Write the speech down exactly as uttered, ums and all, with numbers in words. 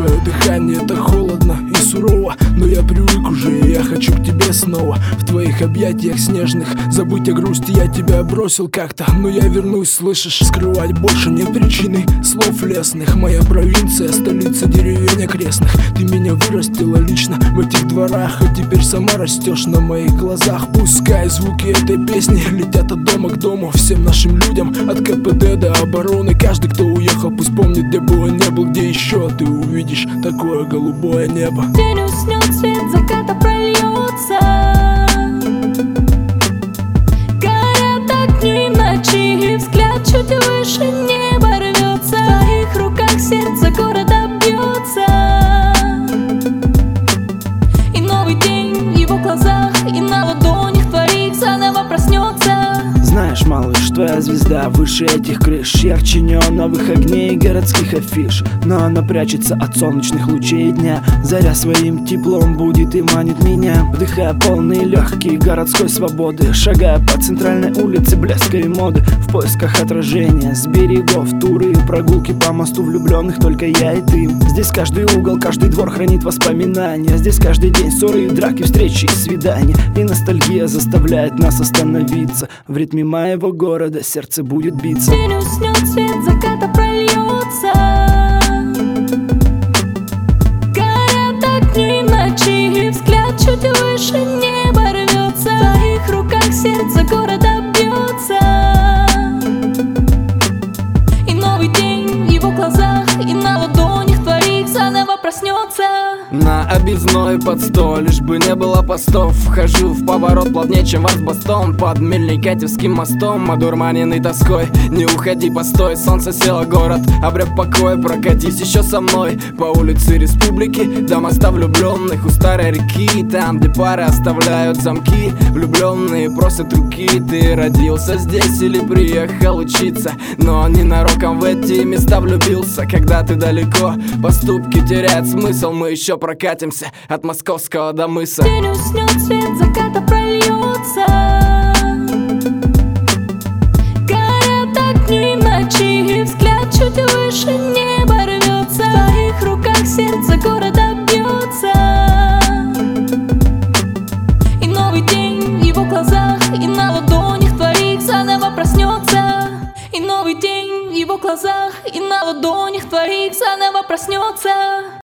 Твое дыхание так холодно и сурово, но я привык уже, и я хочу к тебе снова. В твоих объятиях снежных забыть о грусти я тебя бросил как-то, но я вернусь, слышишь? Скрывать больше нет причины слов лесных. Моя провинция, столица деревень окрестных. Ты меня вырастила лично в этих дворах, и теперь сама растешь на моих глазах. Пускай звуки этой песни летят от дома к дому, всем нашим людям, от ка пэ дэ до обороны. Каждый, кто уехал, пусть помнит, где был, не был, где еще ты увидишь такое голубое небо. День уснет, свет заката прольется, горят огни ночи, и взгляд чуть выше неба рвется. В твоих руках сердце города бьется, и новый день в его глазах и на ладонях твоих заново проснется. Знаешь, малыш, твоя звезда выше этих крыш, ярче неоновых огней и городских афиш. Но она прячется от солнечных лучей дня. Заря своим теплом будет и манит меня. Вдыхая полные легкие городской свободы, шагая по центральной улице блеска и моды, в поисках отражения с берегов туры и прогулки по мосту влюбленных только я и ты. Здесь каждый угол, каждый двор хранит воспоминания. Здесь каждый день ссоры и драки, встречи и свидания. И ностальгия заставляет нас остановиться. В ритме моего города сердце будет биться. День уснет, свет заката прольется, горят огни ночи, и взгляд чуть выше неба рвется. В твоих руках сердце города бьется, и новый день в его глазах и на ладонях твоих заново проснется. На объездной под сто, лишь бы не было постов. Вхожу в поворот плавнее, чем Варс-Бастон. Под Мельникатевским мостом, одурманенный тоской. Не уходи, постой, солнце село, город обрек покой. Прокатись еще со мной по улице Республики, до моста влюбленных у старой реки. Там, где пары оставляют замки, влюбленные просят руки. Ты родился здесь или приехал учиться, но ненароком в эти места влюбился. Когда ты далеко, поступки теряют смысл. Мы еще прокатимся от Московского до мыса. День уснет, свет заката прольется, горят огни ночи, и взгляд чуть выше неба рвется. В твоих руках сердце города бьется, и новый день в его глазах и на ладонях твоих заново проснется. И новый день в его глазах и на ладонях твоих заново проснется.